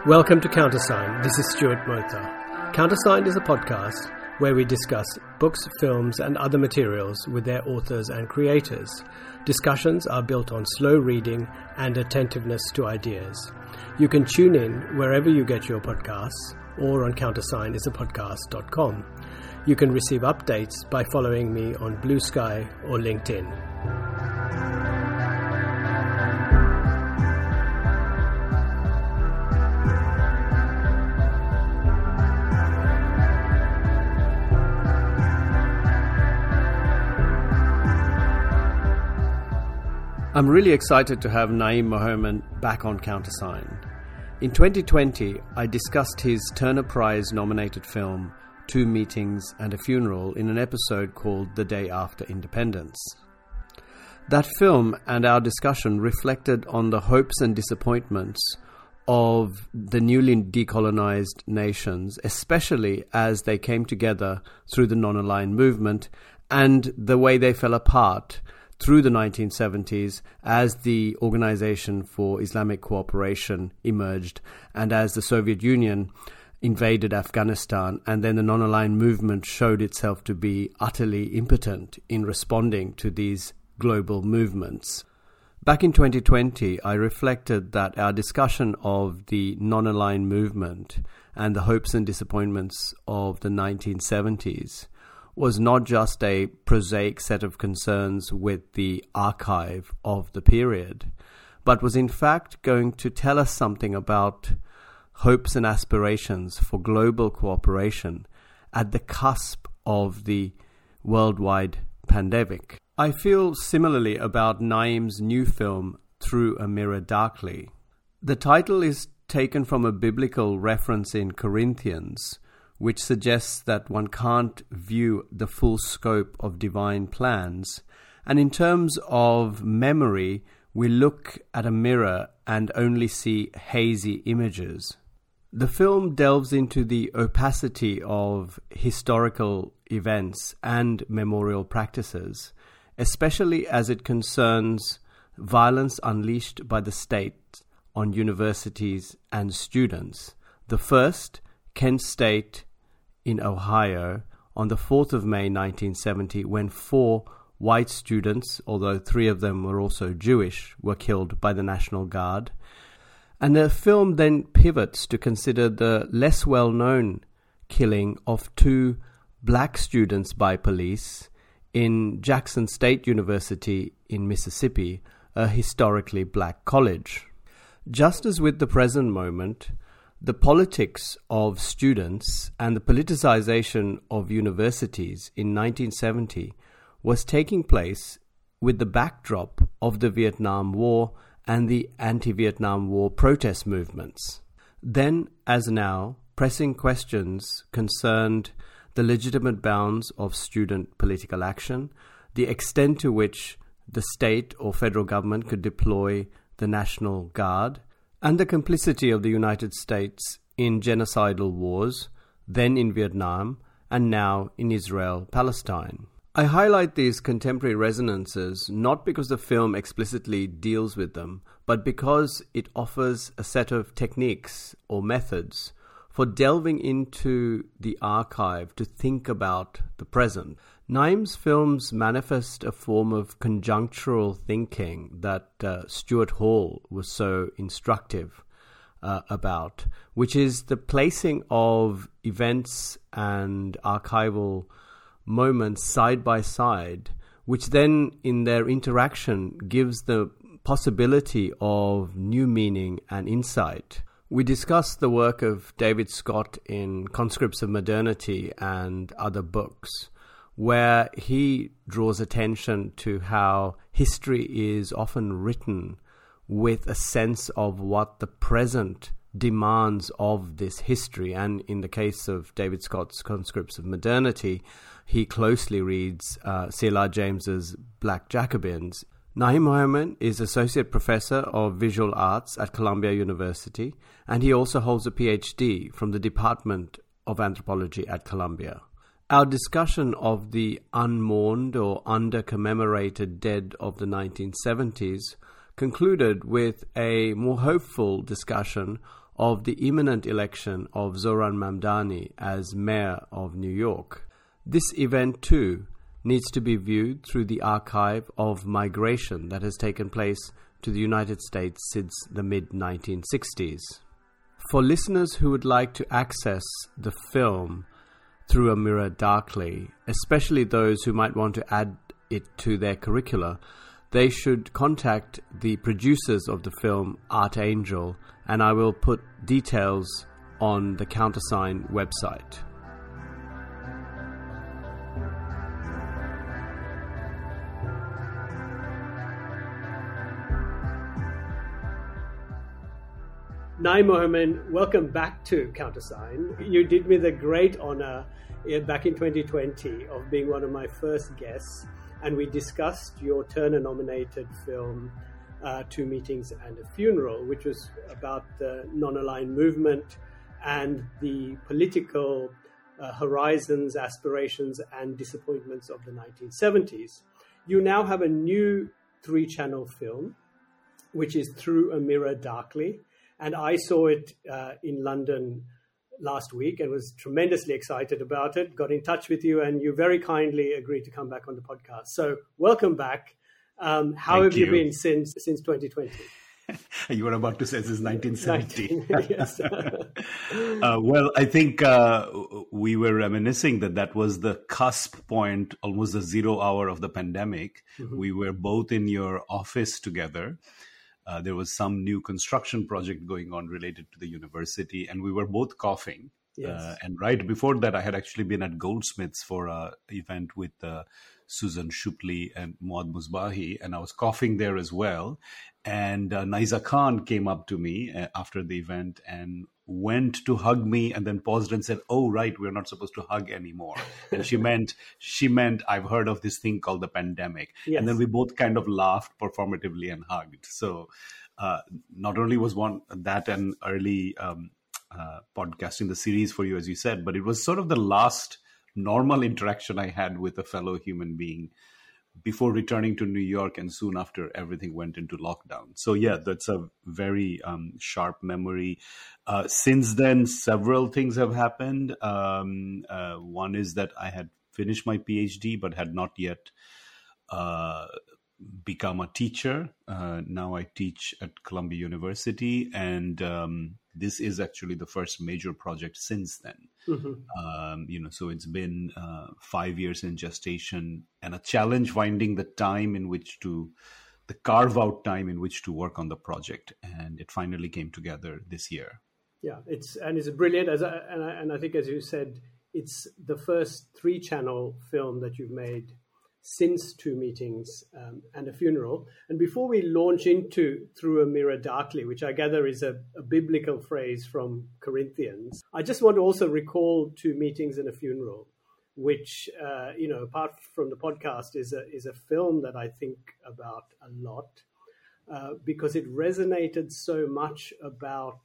Welcome to Countersign. This is Stuart Motha. Countersign is a podcast where we discuss books, films, and other materials with their authors and creators. Discussions are built on slow reading and attentiveness to ideas. You can tune in wherever you get your podcasts or on countersignisapodcast.com. You can receive updates by following me on Blue Sky or LinkedIn. I'm really excited to have Naeem Mohamed back on Countersign. In 2020, I discussed his Turner Prize nominated film, Two Meetings and a Funeral, in an episode called The Day After Independence. That film and our discussion reflected on the hopes and disappointments of the newly decolonized nations, especially as they came together through the non-aligned movement, and the way they fell apart through the 1970s as the Organization for Islamic Cooperation emerged and as the Soviet Union invaded Afghanistan, and then the non-aligned movement showed itself to be utterly impotent in responding to these global movements. Back in 2020, I reflected that our discussion of the non-aligned movement and the hopes and disappointments of the 1970s was not just a prosaic set of concerns with the archive of the period, but was in fact going to tell us something about hopes and aspirations for global cooperation at the cusp of the worldwide pandemic. I feel similarly about Naeem's new film, Through a Mirror Darkly. The title is taken from a biblical reference in Corinthians, which suggests that one can't view the full scope of divine plans. And in terms of memory, we look at a mirror and only see hazy images. The film delves into the opacity of historical events and memorial practices, especially as it concerns violence unleashed by the state on universities and students. The first, Kent State in Ohio, on the 4th of May 1970, when 4 white students, although 3 of them were also Jewish, were killed by the National Guard. And the film then pivots to consider the less well-known killing of 2 black students by police in Jackson State University in Mississippi, a historically black college. Just as with the present moment, the politics of students and the politicization of universities in 1970 was taking place with the backdrop of the Vietnam War and the anti-Vietnam War protest movements. Then, as now, pressing questions concerned the legitimate bounds of student political action, the extent to which the state or federal government could deploy the National Guard, and the complicity of the United States in genocidal wars, then in Vietnam, and now in Israel-Palestine. I highlight these contemporary resonances not because the film explicitly deals with them, but because it offers a set of techniques or methods for delving into the archive to think about the present. Naeem's films manifest a form of conjunctural thinking that Stuart Hall was so instructive about, which is the placing of events and archival moments side by side, which then in their interaction gives the possibility of new meaning and insight. We discussed the work of David Scott in Conscripts of Modernity and other books, where he draws attention to how history is often written with a sense of what the present demands of this history. And in the case of David Scott's Conscripts of Modernity, he closely reads C.L.R. James's Black Jacobins. Naeem Mohamed is Associate Professor of Visual Arts at Columbia University, and he also holds a PhD from the Department of Anthropology at Columbia. Our discussion of the unmourned or under-commemorated dead of the 1970s concluded with a more hopeful discussion of the imminent election of Zohran Mamdani as mayor of New York. This event, too, needs to be viewed through the archive of migration that has taken place to the United States since the mid-1960s. For listeners who would like to access the film Through a Mirror Darkly, especially those who might want to add it to their curricula, they should contact the producers of the film, Art Angel, and I will put details on the Countersign website. Naeem Mohamed, welcome back to Countersign. You did me the great honor back in 2020 of being one of my first guests, and we discussed your Turner-nominated film, Two Meetings and a Funeral, which was about the non-aligned movement and the political horizons, aspirations, and disappointments of the 1970s. You now have a new 3-channel film, which is Through a Mirror Darkly. And I saw it in London last week and was tremendously excited about it, got in touch with you, and you very kindly agreed to come back on the podcast. So welcome back. How have you been since 2020? You were about to say since 1970. Yes. Well, I think we were reminiscing that was the cusp point, almost the 0 hour of the pandemic. Mm-hmm. We were both in your office together. There was some new construction project going on related to the university, and we were both coughing. Yes. And right before that, I had actually been at Goldsmiths for an event with Susan Shupli and Muad Musbahi, and I was coughing there as well. And Naiza Khan came up to me after the event and went to hug me and then paused and said, "Oh, right, we're not supposed to hug anymore." And she meant, I've heard of this thing called the pandemic. Yes. And then we both kind of laughed performatively and hugged. So not only was that an early podcast in the series for you, as you said, but it was sort of the last normal interaction I had with a fellow human being before returning to New York and soon after everything went into lockdown. So yeah, that's a very sharp memory. Since then, several things have happened. One is that I had finished my PhD, but had not yet become a teacher. Now I teach at Columbia University, and this is actually the first major project since then. Mm-hmm. So it's been 5 years in gestation, and a challenge finding the carve out time in which to work on the project. And it finally came together this year. Yeah, it's brilliant. And I think, as you said, it's the first 3-channel film that you've made since Two Meetings and a Funeral. And before we launch into Through a Mirror Darkly, which I gather is a biblical phrase from Corinthians, I just want to also recall Two Meetings and a Funeral, which, apart from the podcast, is a film that I think about a lot because it resonated so much about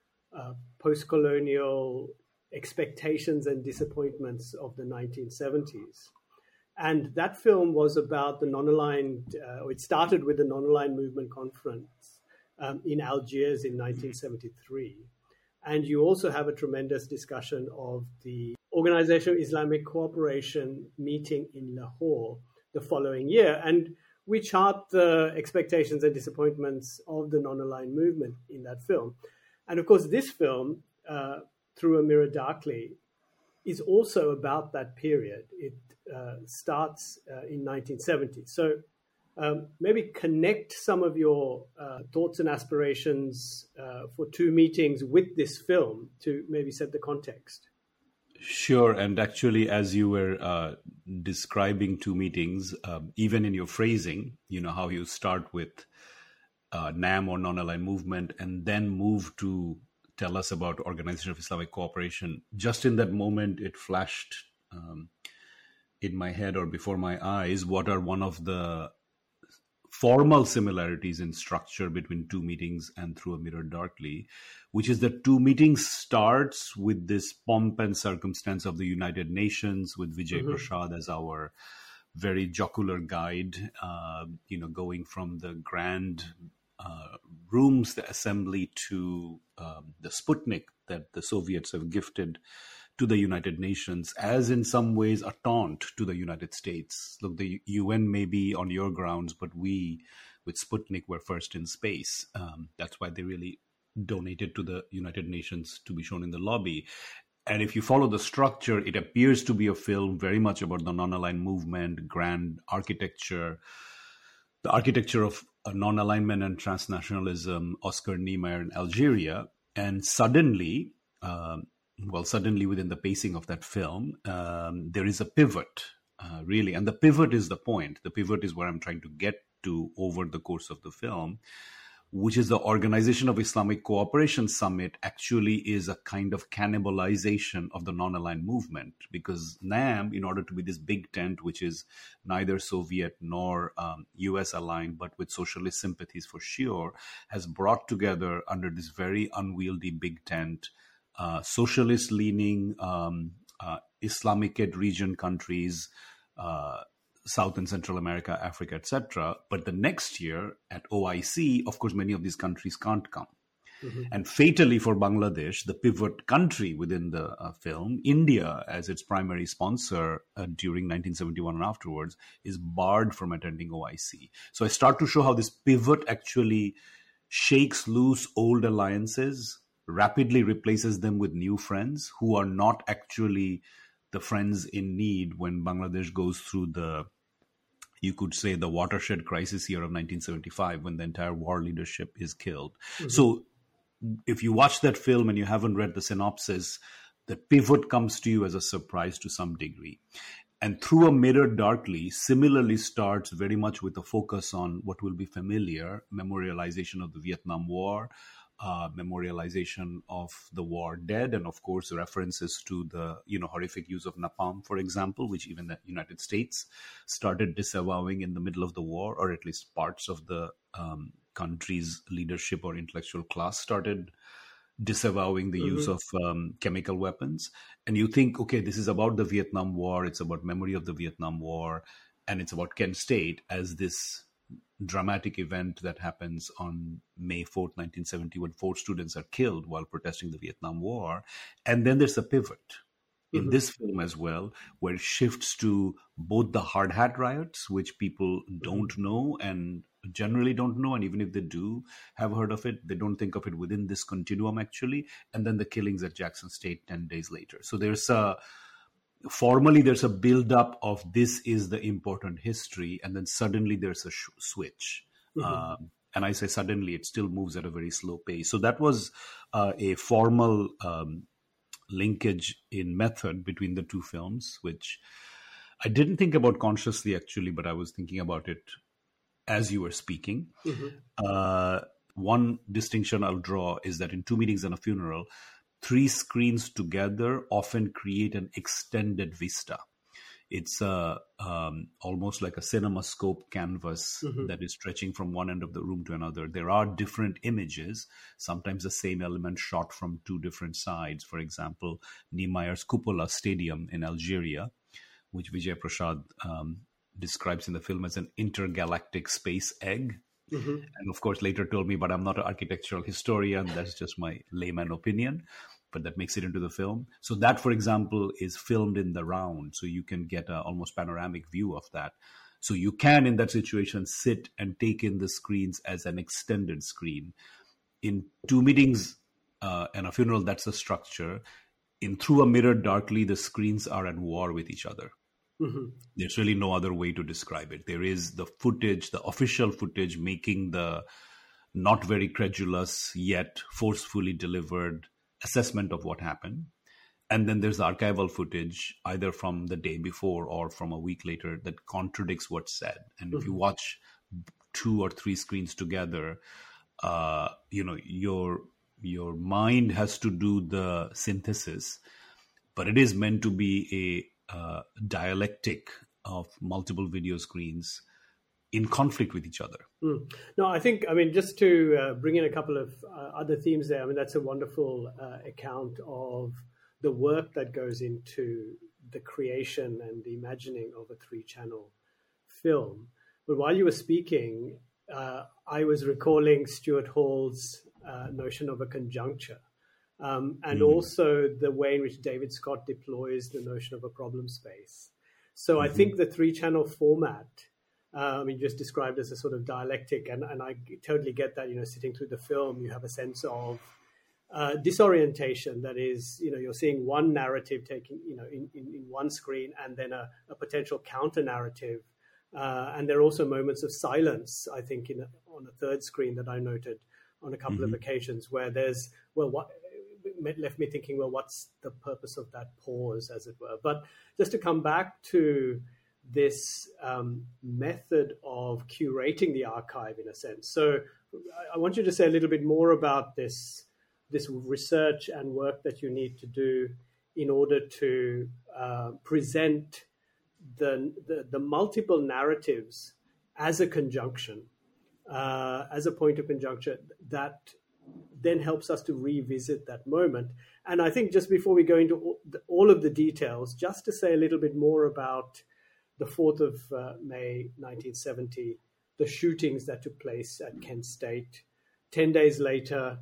post-colonial expectations and disappointments of the 1970s. And that film was about the non-aligned, it started with the non-aligned movement conference in Algiers in 1973. And you also have a tremendous discussion of the Organization of Islamic Cooperation meeting in Lahore the following year. And we chart the expectations and disappointments of the non-aligned movement in that film. And of course, this film, Through a Mirror Darkly, is also about that period. It starts in 1970. So maybe connect some of your thoughts and aspirations for Two Meetings with this film to maybe set the context. Sure. And actually, as you were describing Two Meetings, even in your phrasing, how you start with NAM or non-aligned movement and then move to tell us about Organization of Islamic Cooperation. Just in that moment, it flashed in my head or before my eyes what are one of the formal similarities in structure between Two Meetings and Through a Mirror Darkly, which is that Two Meetings starts with this pomp and circumstance of the United Nations with Vijay Prashad as our very jocular guide, going from the grand rooms the assembly to the Sputnik that the Soviets have gifted to the United Nations, as in some ways a taunt to the United States. Look, the UN may be on your grounds, but we, with Sputnik, were first in space. That's why they really donated to the United Nations to be shown in the lobby. And if you follow the structure, it appears to be a film very much about the non-aligned movement, grand architecture, the architecture of non-alignment and transnationalism, Oscar Niemeyer in Algeria. And suddenly, suddenly within the pacing of that film, there is a pivot, really. And the pivot is the point. The pivot is where I'm trying to get to over the course of the film, which is the Organization of Islamic Cooperation Summit actually is a kind of cannibalization of the non-aligned movement, because NAM, in order to be this big tent, which is neither Soviet nor US aligned, but with socialist sympathies for sure, has brought together under this very unwieldy big tent, socialist leaning Islamic region countries, South and Central America, Africa, etc. But the next year at OIC, of course, many of these countries can't come. Mm-hmm. And fatally for Bangladesh, the pivot country within the film, India, as its primary sponsor during 1971 and afterwards, is barred from attending OIC. So I start to show how this pivot actually shakes loose old alliances, rapidly replaces them with new friends who are not actually the friends in need when Bangladesh goes through you could say, the watershed crisis year of 1975, when the entire war leadership is killed. Mm-hmm. So if you watch that film and you haven't read the synopsis, the pivot comes to you as a surprise to some degree. And Through a Mirror Darkly similarly starts very much with a focus on what will be familiar, memorialization of the Vietnam War, memorialization of the war dead, and of course references to the horrific use of napalm, for example, which even the United States started disavowing in the middle of the war, or at least parts of the country's leadership or intellectual class started disavowing the use of chemical weapons. And you think, okay, this is about the Vietnam War, it's about memory of the Vietnam War, and it's about Kent State as this dramatic event that happens on May 4th, 1970, when 4 students are killed while protesting the Vietnam War. And then there's a pivot in this film as well, where it shifts to both the hard hat riots, which people don't know and generally don't know, and even if they do have heard of it, they don't think of it within this continuum actually, and then the killings at Jackson State 10 days later. So formally there's a build-up of this is the important history, and then suddenly there's a switch. Mm-hmm. And I say suddenly, it still moves at a very slow pace. So that was a formal linkage in method between the two films, which I didn't think about consciously actually, but I was thinking about it as you were speaking. Mm-hmm. One distinction I'll draw is that in Two Meetings and a Funeral, 3 screens together often create an extended vista. It's almost like a CinemaScope canvas that is stretching from one end of the room to another. There are different images, sometimes the same element shot from 2 different sides. For example, Niemeyer's Cupola Stadium in Algeria, which Vijay Prashad describes in the film as an intergalactic space egg. Mm-hmm. And of course, later told me, but I'm not an architectural historian. That's just my layman opinion, but that makes it into the film. So that, for example, is filmed in the round. So you can get an almost panoramic view of that. So you can, in that situation, sit and take in the screens as an extended screen. In Two Meetings and a Funeral, that's the structure. In Through a Mirror Darkly, the screens are at war with each other. Mm-hmm. There's really no other way to describe it. There is the footage, the official footage, making the not very credulous yet forcefully delivered assessment of what happened. And then there's the archival footage, either from the day before or from a week later, that contradicts what's said. And if you watch 2 or 3 screens together, your mind has to do the synthesis, but it is meant to be a dialectic of multiple video screens in conflict with each other. No, I mean, just to bring in a couple of other themes there, I mean, that's a wonderful account of the work that goes into the creation and the imagining of a 3-channel film. But while you were speaking, I was recalling Stuart Hall's notion of a conjuncture, and also the way in which David Scott deploys the notion of a problem space. So I think the 3-channel format, just described as a sort of dialectic, and I totally get that. Sitting through the film, you have a sense of disorientation. That is, you're seeing one narrative taking, in one screen, and then a potential counter narrative. And there are also moments of silence, I think, on a third screen that I noted on a couple of occasions, where there's, what left me thinking, what's the purpose of that pause, as it were? But just to come back to this method of curating the archive, in a sense. So I want you to say a little bit more about this research and work that you need to do in order to present the multiple narratives as a conjunction, as a point of conjuncture that then helps us to revisit that moment. And I think just before we go into all of the details, just to say a little bit more about the 4th of May 1970, the shootings that took place at Kent State. 10 days later,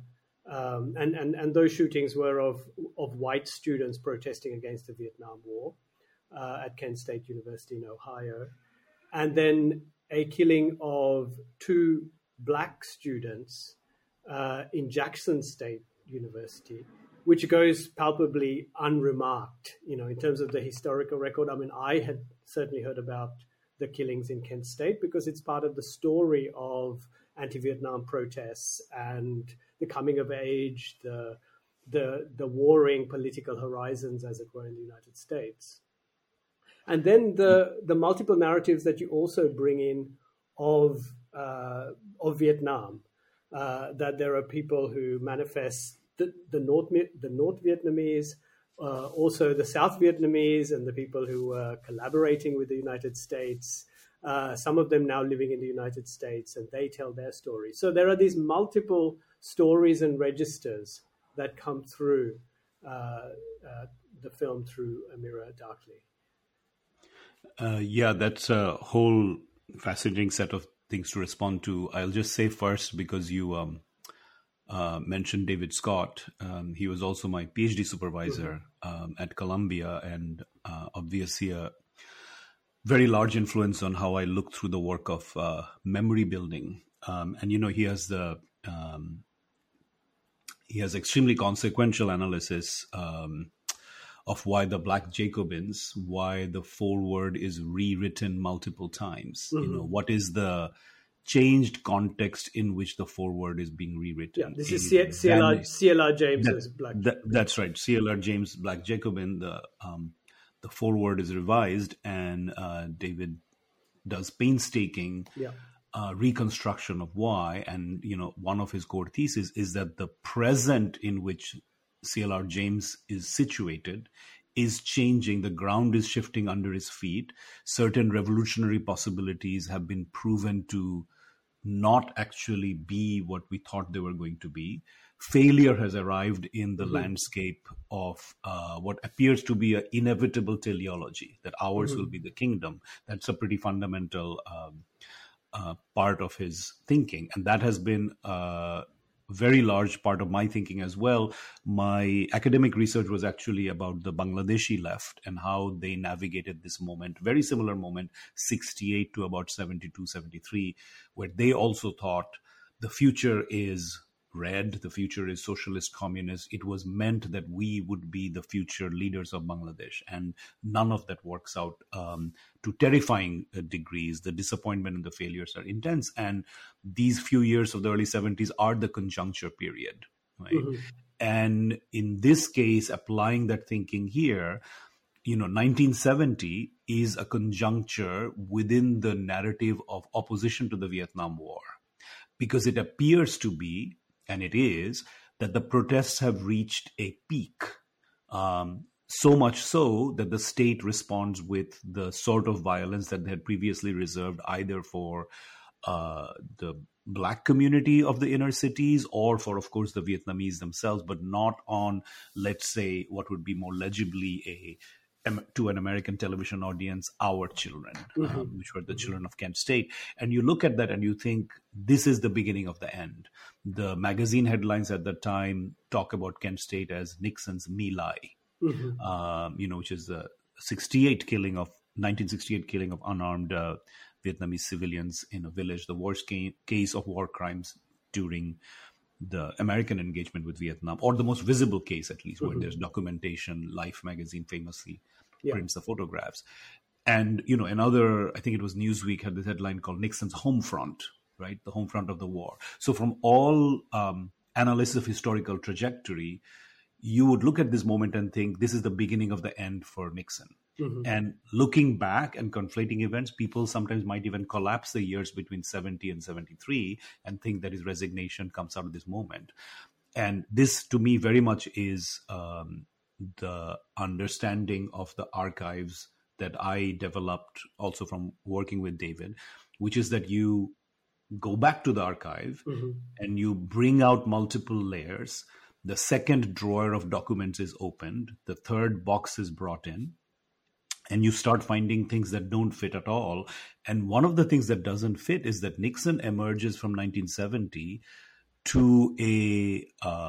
and those shootings were of white students protesting against the Vietnam War at Kent State University in Ohio. And then a killing of 2 black students in Jackson State University, which goes palpably unremarked, in terms of the historical record. I mean, I had certainly heard about the killings in Kent State because it's part of the story of anti-Vietnam protests and the coming of age, the warring political horizons, as it were, in the United States. And then the multiple narratives that you also bring in of Vietnam, that there are people who manifest the North Vietnamese, also the South Vietnamese, and the people who were collaborating with the United States, some of them now living in the United States, and they tell their story. So there are these multiple stories and registers that come through the film through A Mirror Darkly. That's a whole fascinating set of things to respond to. I'll just say first, because you mentioned David Scott, he was also my PhD supervisor at Columbia, and obviously a very large influence on how I look through the work of memory building. And he has extremely consequential analysis of why the Black Jacobins, why the foreword is rewritten multiple times. What is the changed context in which the foreword is being rewritten? Yeah, this is C.L.R. James's Black Jacobin. That's right, C.L.R. James Black Jacobin. The foreword is revised, and David does painstaking reconstruction of why. And one of his core theses is that the present in which C.L.R. James is situated is changing. The ground is shifting under his feet. Certain revolutionary possibilities have been proven to not actually be what we thought they were going to be. Failure has arrived in the landscape of what appears to be an inevitable teleology, that ours will be the kingdom. That's a pretty fundamental part of his thinking. And that has been very large part of my thinking as well. My academic research was actually about the Bangladeshi left and how they navigated this moment, very similar moment, 68 to about 72, 73, where they also thought the future is red, the future is socialist, communist. It was meant that we would be the future leaders of Bangladesh. And none of that works out to terrifying degrees. The disappointment and the failures are intense. And these few years of the early 70s are the conjuncture period. Right? And in this case, applying that thinking here, 1970 is a conjuncture within the narrative of opposition to the Vietnam War, because it appears to be, and it is, that the protests have reached a peak, so much so that the state responds with the sort of violence that they had previously reserved either for the Black community of the inner cities or for, of course, the Vietnamese themselves, but not on, let's say, what would be more legibly to an American television audience, our children, which were the children of Kent State. And you look at that and you think, this is the beginning of the end. The magazine headlines at the time talk about Kent State as Nixon's My Lai, which is the 1968 killing of unarmed Vietnamese civilians in a village, the worst case of war crimes during the American engagement with Vietnam, or the most visible case, at least, where there's documentation. Life magazine famously prints the photographs. And, another, I think it was Newsweek, had this headline called Nixon's Home Front, right? The home front of the war. So from all analysis of historical trajectory, you would look at this moment and think, this is the beginning of the end for Nixon. And looking back and conflating events, people sometimes might even collapse the years between 70 and 73 and think that his resignation comes out of this moment. And this, to me, very much is the understanding of the archives that I developed also from working with David, which is that you go back to the archive and you bring out multiple layers. The second drawer of documents is opened. The third box is brought in. And you start finding things that don't fit at all. And one of the things that doesn't fit is that Nixon emerges from 1970 to a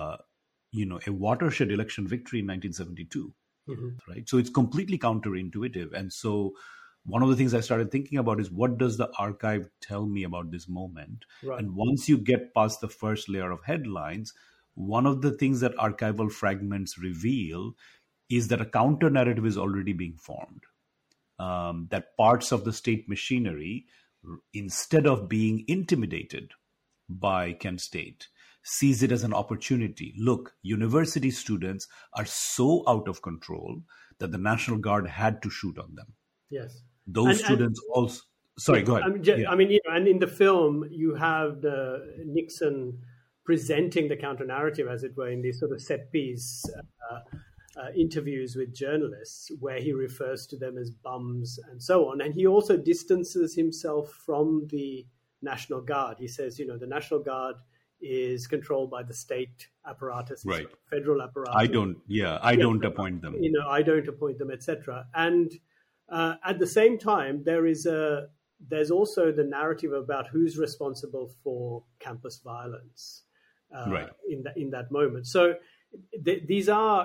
watershed election victory in 1972, right? So it's completely counterintuitive. And so one of the things I started thinking about is, what does the archive tell me about this moment? Right. And once you get past the first layer of headlines, one of the things that archival fragments reveal is that a counter narrative is already being formed. That parts of the state machinery, instead of being intimidated by Kent State, sees it as an opportunity. Look, university students are so out of control that the National Guard had to shoot on them. Yes. Those students also... Sorry, go ahead. And in the film, you have Nixon presenting the counter-narrative, as it were, in these sort of set-piece interviews with journalists, where he refers to them as bums and so on. And he also distances himself from the National Guard. He says, the National Guard is controlled by the state apparatus, right? Federal apparatus. I don't appoint them. I don't appoint them, etc. And at the same time, there's also the narrative about who's responsible for campus violence in that moment. So this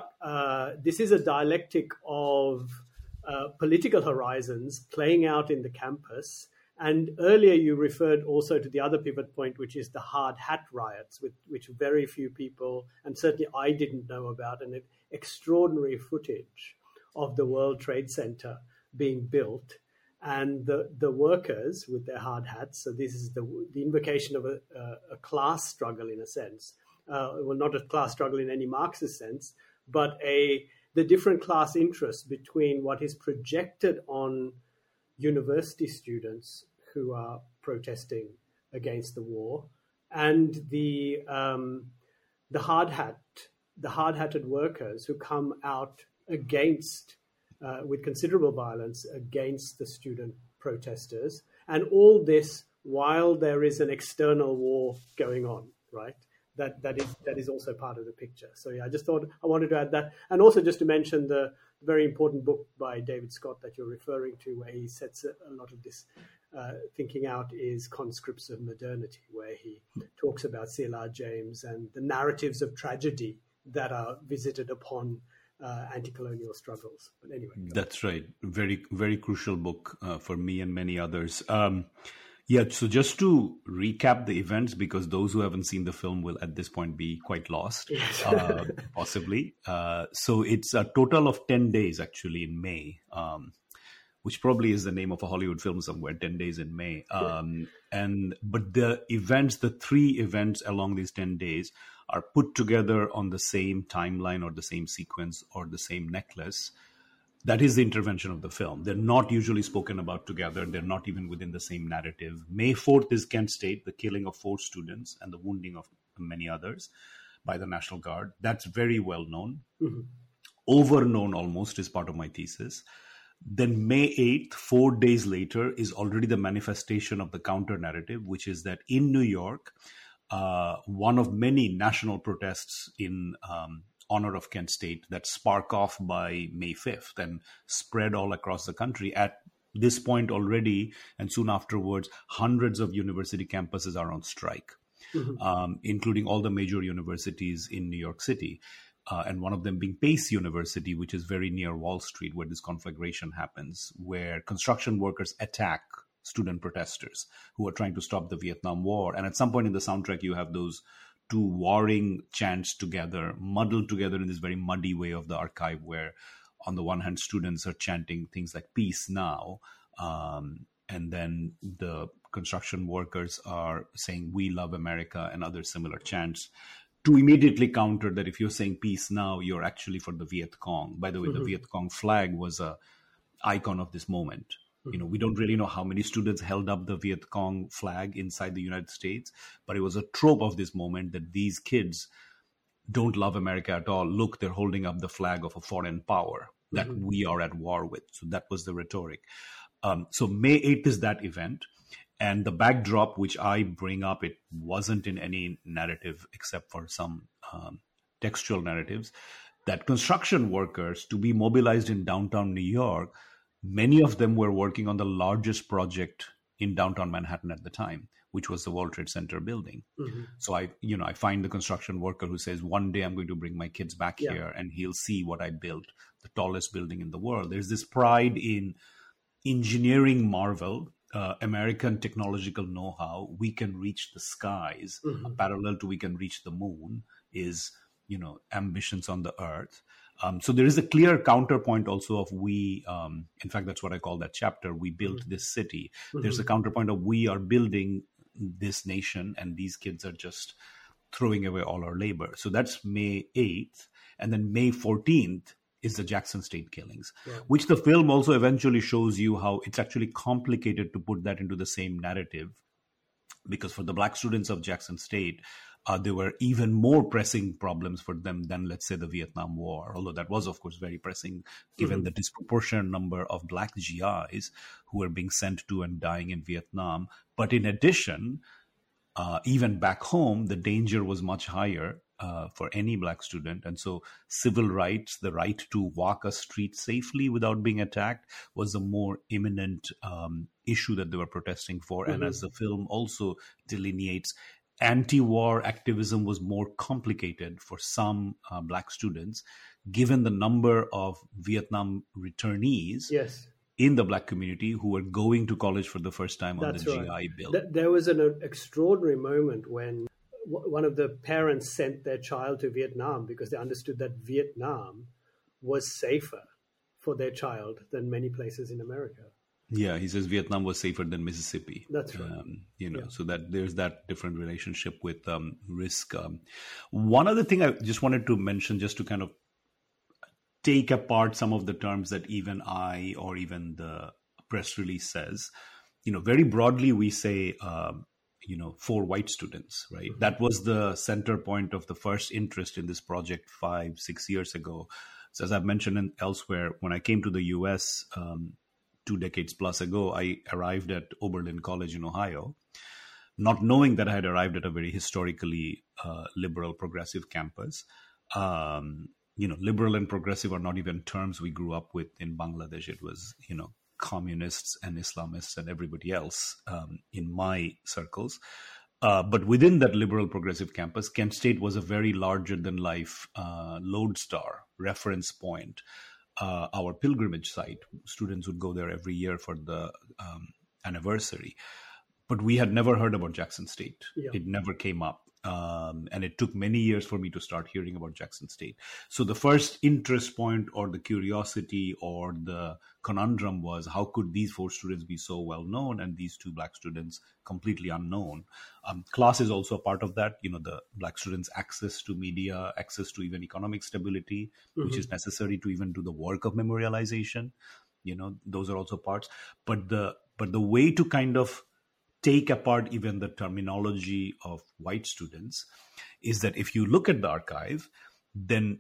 is a dialectic of political horizons playing out in the campus. And earlier you referred also to the other pivot point, which is the hard hat riots, which very few people, and certainly I didn't know about, and extraordinary footage of the World Trade Center being built, and the workers with their hard hats. So this is the invocation of a class struggle in a sense. Well, not a class struggle in any Marxist sense, but the different class interests between what is projected on university students who are protesting against the war and the hard-hatted workers who come out against, with considerable violence, against the student protesters, and all this while there is an external war going on, right? That is also part of the picture. So I just thought I wanted to add that, and also just to mention the very important book by David Scott that you're referring to, where he sets a lot of this thinking out, is Conscripts of Modernity, where he talks about C.L.R. James and the narratives of tragedy that are visited upon anti-colonial struggles. But anyway, that's right. Very, very crucial book for me and many others. So just to recap the events, because those who haven't seen the film will at this point be quite lost, possibly. So it's a total of 10 days actually in May, which probably is the name of a Hollywood film somewhere, 10 days in May. But the three events along these 10 days are put together on the same timeline or the same sequence or the same necklace. That is the intervention of the film. They're not usually spoken about together. They're not even within the same narrative. May 4th is Kent State, the killing of 4 students and the wounding of many others by the National Guard. That's very well known. Mm-hmm. Over-known almost is part of my thesis. Then May 8th, 4 days later, is already the manifestation of the counter-narrative, which is that in New York, one of many national protests in honor of Kent State that spark off by May 5th and spread all across the country. At this point already, and soon afterwards, hundreds of university campuses are on strike, including all the major universities in New York City. And one of them being Pace University, which is very near Wall Street, where this conflagration happens, where construction workers attack student protesters who are trying to stop the Vietnam War. And at some point in the soundtrack, you have those two warring chants together, muddled together in this very muddy way of the archive, where on the one hand, students are chanting things like peace now. And then the construction workers are saying, we love America, and other similar chants, to immediately counter that if you're saying peace now, you're actually for the Viet Cong. By the way, the Viet Cong flag was a icon of this moment. You know, we don't really know how many students held up the Viet Cong flag inside the United States, but it was a trope of this moment that these kids don't love America at all. Look, they're holding up the flag of a foreign power that we are at war with. So that was the rhetoric. So May 8th is that event. And the backdrop, which I bring up, it wasn't in any narrative except for some textual narratives, that construction workers, to be mobilized in downtown New York, many of them were working on the largest project in downtown Manhattan at the time, which was the World Trade Center building. So I find the construction worker who says, one day I'm going to bring my kids back here and he'll see what I built, the tallest building in the world. There's this pride in engineering marvel, American technological know-how. We can reach the skies. Parallel to we can reach the moon is, ambitions on the earth. So there is a clear counterpoint also of we, in fact, that's what I call that chapter, we built this city. There's a counterpoint of we are building this nation and these kids are just throwing away all our labor. So that's May 8th. And then May 14th is the Jackson State killings, which the film also eventually shows you how it's actually complicated to put that into the same narrative. Because for the Black students of Jackson State, there were even more pressing problems for them than, let's say, the Vietnam War, although that was, of course, very pressing given the disproportionate number of Black GIs who were being sent to and dying in Vietnam. But in addition, even back home, the danger was much higher for any Black student. And so civil rights, the right to walk a street safely without being attacked, was a more imminent issue that they were protesting for. And as the film also delineates, anti-war activism was more complicated for some Black students, given the number of Vietnam returnees in the Black community who were going to college for the first time on the GI Bill. There was an extraordinary moment when one of the parents sent their child to Vietnam because they understood that Vietnam was safer for their child than many places in America. Yeah, he says Vietnam was safer than Mississippi. That's right. So that there's that different relationship with risk. One other thing I just wanted to mention, just to kind of take apart some of the terms that even I or even the press release says, very broadly we say, for white students, right? That was the center point of the first interest in this project 5-6 years ago. So as I've mentioned elsewhere, when I came to the US 2 decades plus ago, I arrived at Oberlin College in Ohio, not knowing that I had arrived at a very historically liberal, progressive campus. Liberal and progressive are not even terms we grew up with in Bangladesh. It was, communists and Islamists and everybody else in my circles. But within that liberal progressive campus, Kent State was a very larger than life lodestar, reference point. Our pilgrimage site. Students would go there every year for the anniversary. But we had never heard about Jackson State. It never came up. And it took many years for me to start hearing about Jackson State. So the first interest point or the curiosity or the conundrum was, how could these 4 students be so well known and these 2 Black students completely unknown? Class is also a part of that. The Black students' access to media, access to even economic stability, which is necessary to even do the work of memorialization. Those are also parts. But the way to kind of take apart even the terminology of white students is that if you look at the archive, then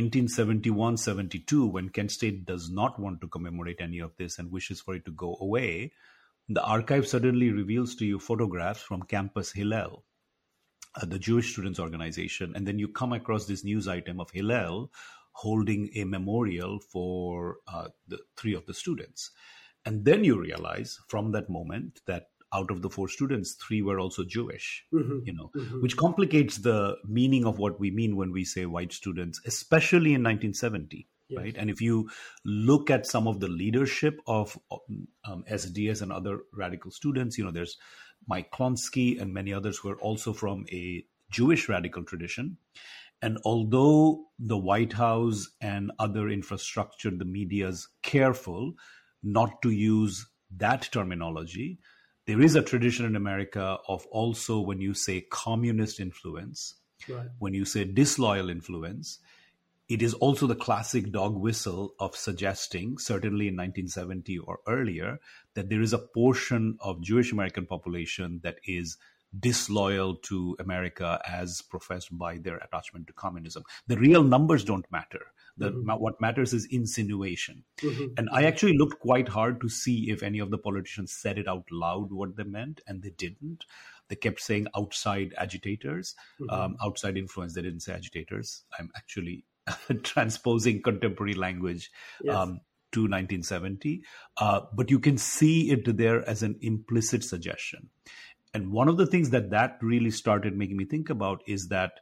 1971-72, when Kent State does not want to commemorate any of this and wishes for it to go away, the archive suddenly reveals to you photographs from Campus Hillel, the Jewish Students Organization, and then you come across this news item of Hillel holding a memorial for the 3 of the students. And then you realize from that moment that out of the 4 students, 3 were also Jewish, which complicates the meaning of what we mean when we say white students, especially in 1970. Yes. Right. And if you look at some of the leadership of SDS and other radical students, there's Mike Klonsky and many others who are also from a Jewish radical tradition. And although the White House and other infrastructure, the media is careful not to use that terminology, there is a tradition in America of also when you say communist influence, right, when you say disloyal influence, it is also the classic dog whistle of suggesting, certainly in 1970 or earlier, that there is a portion of Jewish American population that is disloyal to America as professed by their attachment to communism. The real numbers don't matter. What matters is insinuation. And I actually looked quite hard to see if any of the politicians said it out loud what they meant, and they didn't. They kept saying outside agitators, outside influence. They didn't say agitators. I'm actually transposing contemporary language to 1970. But you can see it there as an implicit suggestion. And one of the things that really started making me think about is that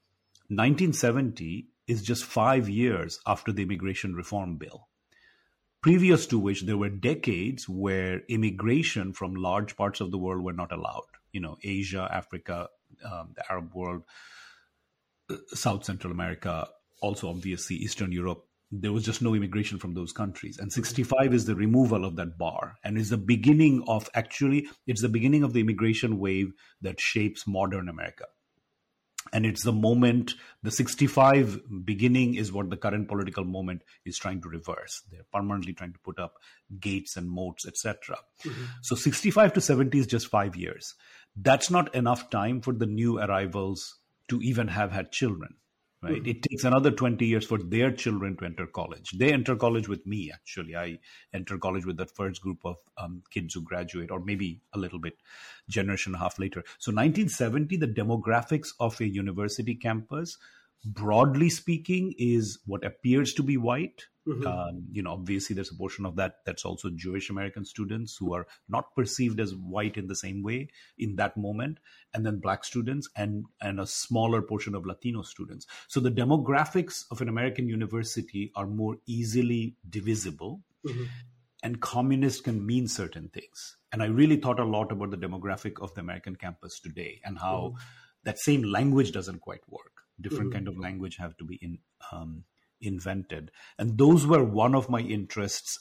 1970 is just 5 years after the Immigration Reform Bill, previous to which there were decades where immigration from large parts of the world were not allowed. Asia, Africa, the Arab world, South Central America, also obviously Eastern Europe. There was just no immigration from those countries. And 65 is the removal of that bar, and is the beginning of it's the beginning of the immigration wave that shapes modern America. And it's the moment, the 65 beginning is what the current political moment is trying to reverse. They're permanently trying to put up gates and moats, etc. So 65 to 70 is just 5 years. That's not enough time for the new arrivals to even have had children. Right? It takes another 20 years for their children to enter college. They enter college with me, actually. I enter college with that first group of kids who graduate, or maybe a little bit, generation and a half later. So 1970, the demographics of a university campus, broadly speaking, is what appears to be white. Obviously there's a portion of that that's also Jewish American students who are not perceived as white in the same way in that moment, and then Black students and a smaller portion of Latino students. So the demographics of an American university are more easily divisible, and communist can mean certain things. And I really thought a lot about the demographic of the American campus today and how that same language doesn't quite work. Different kind of language have to be invented. And those were one of my interests.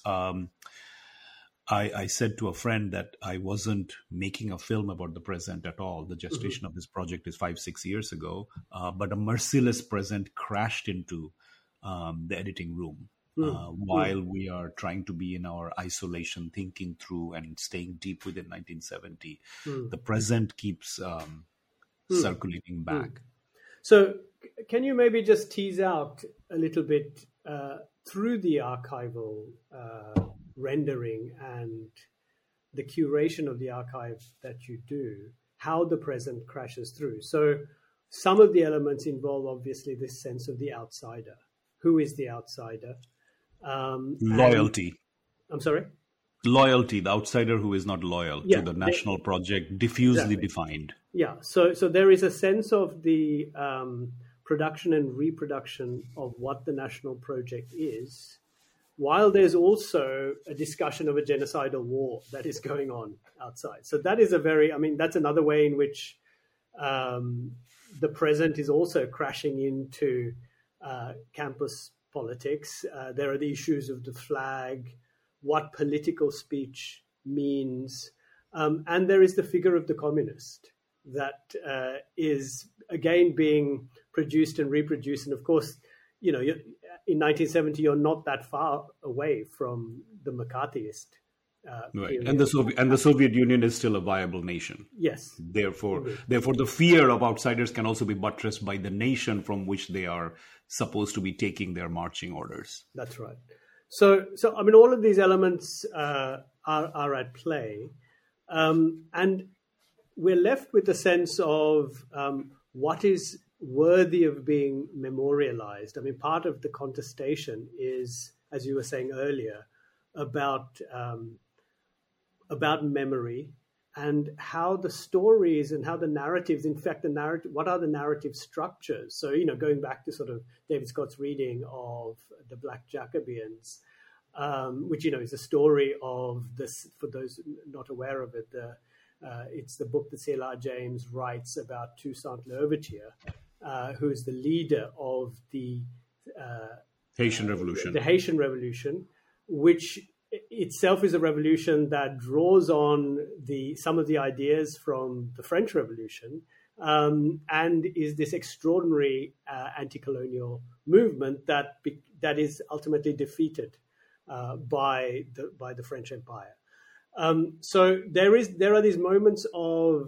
I said to a friend that I wasn't making a film about the present at all. The gestation of this project is 5-6 years ago, but a merciless present crashed into the editing room while we are trying to be in our isolation, thinking through and staying deep within 1970. The present keeps circulating back. So can you maybe just tease out a little bit through the archival rendering and the curation of the archive that you do, how the present crashes through? So some of the elements involve obviously this sense of the outsider. Who is the outsider? Loyalty. I'm sorry? Loyalty, the outsider who is not loyal to the national project, diffusely defined. Yeah, so there is a sense of the production and reproduction of what the national project is, while there's also a discussion of a genocidal war that is going on outside. So that is that's another way in which the present is also crashing into campus politics. There are the issues of the flag, what political speech means, and there is the figure of the communist that is again being produced and reproduced. And of course, in 1970, you're not that far away from the McCarthyist. Right, and the Soviet Union is still a viable nation. Yes. Therefore, the fear of outsiders can also be buttressed by the nation from which they are supposed to be taking their marching orders. That's right. So all of these elements are at play, and we're left with a sense of what is worthy of being memorialized. I mean, part of the contestation is, as you were saying earlier, about memory and how the stories and how the narratives, in fact, what are the narrative structures? So, going back to sort of David Scott's reading of The Black Jacobeans, which, is a story of this, for those not aware of it, it's the book that C.L.R. James writes about Toussaint Louverture, who is the leader of the Haitian Revolution. The Haitian Revolution, which itself is a revolution that draws on some of the ideas from the French Revolution, and is this extraordinary anti-colonial movement that is ultimately defeated by the French Empire. So there are these moments of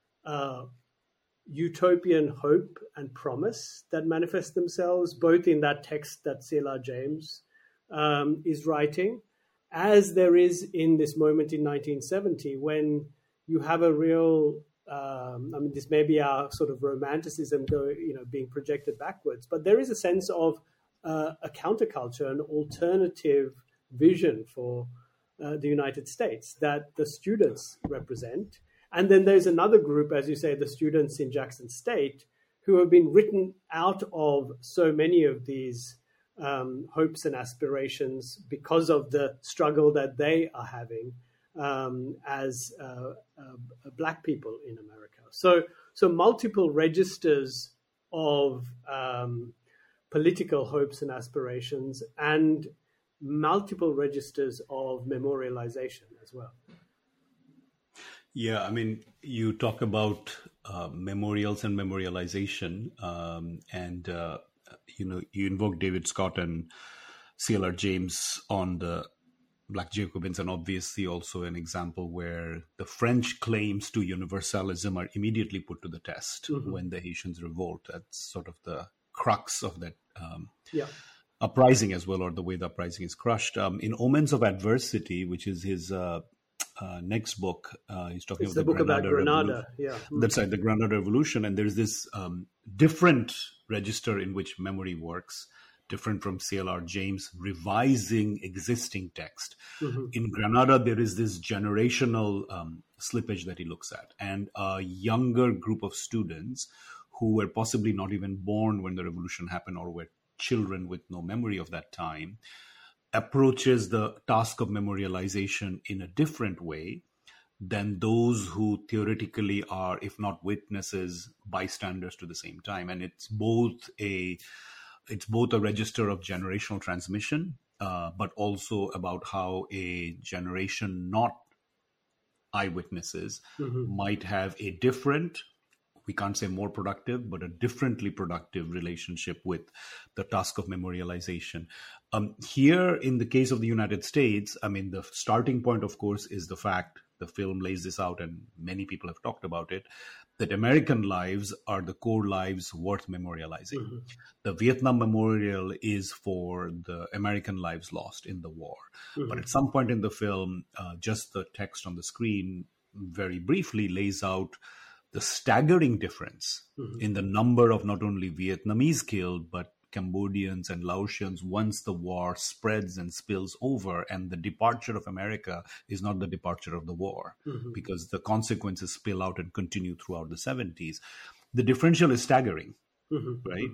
utopian hope and promise that manifest themselves both in that text that C.L.R. James is writing, as there is in this moment in 1970 when you have a real, this may be our sort of romanticism being projected backwards, but there is a sense of a counterculture, an alternative vision for the United States that the students represent. And then there's another group, as you say, the students in Jackson State, who have been written out of so many of these hopes and aspirations because of the struggle that they are having as Black people in America. So multiple registers of political hopes and aspirations, and multiple registers of memorialization as well. Yeah, I mean, you talk about memorials and memorialization, and you invoke David Scott and C.L.R. James on the Black Jacobins, and obviously also an example where the French claims to universalism are immediately put to the test when the Haitians revolt. That's sort of the crux of that uprising as well, or the way the uprising is crushed. In Omens of Adversity, which is his next book, he's talking about the book about Granada. That's right, the Granada Revolution. And there's this different register in which memory works, different from C.L.R. James revising existing text. In Granada, there is this generational slippage that he looks at, and a younger group of students who were possibly not even born when the revolution happened, or were children with no memory of that time, approaches the task of memorialization in a different way than those who theoretically are, if not witnesses, bystanders to the same time. And it's both a register of generational transmission, but also about how a generation not eyewitnesses might have a different, we can't say more productive, but a differently productive relationship with the task of memorialization. Here, in the case of the United States, I mean, the starting point, of course, is the fact, the film lays this out, and many people have talked about it, that American lives are the core lives worth memorializing. The Vietnam Memorial is for the American lives lost in the war. But at some point in the film, just the text on the screen very briefly lays out the staggering difference in the number of not only Vietnamese killed, but Cambodians and Laotians once the war spreads and spills over. And the departure of America is not the departure of the war, because the consequences spill out and continue throughout the 70s. The differential is staggering, right?